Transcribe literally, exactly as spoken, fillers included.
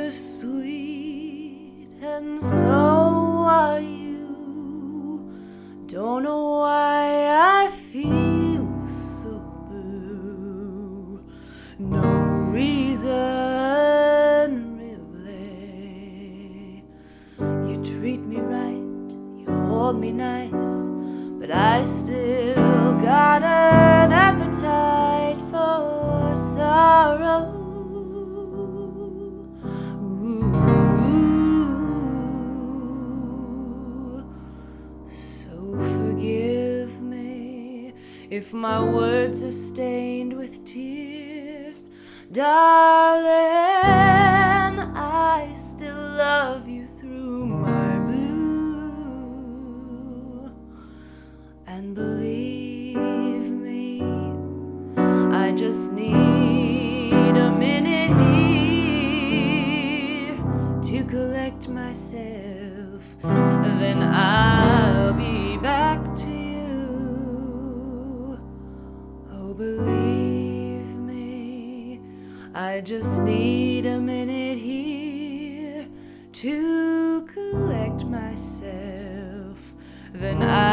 were sweet, and so are you. Don't know why I feel so blue. No reason, really. You treat me right, you hold me nice, but I still got an appetite for sorrow. If my words are stained with tears, darling, I still love you through my blue. And believe me, I just need a minute here to collect myself, then I'll be back to you. Believe me, I just need a minute here to collect myself, then I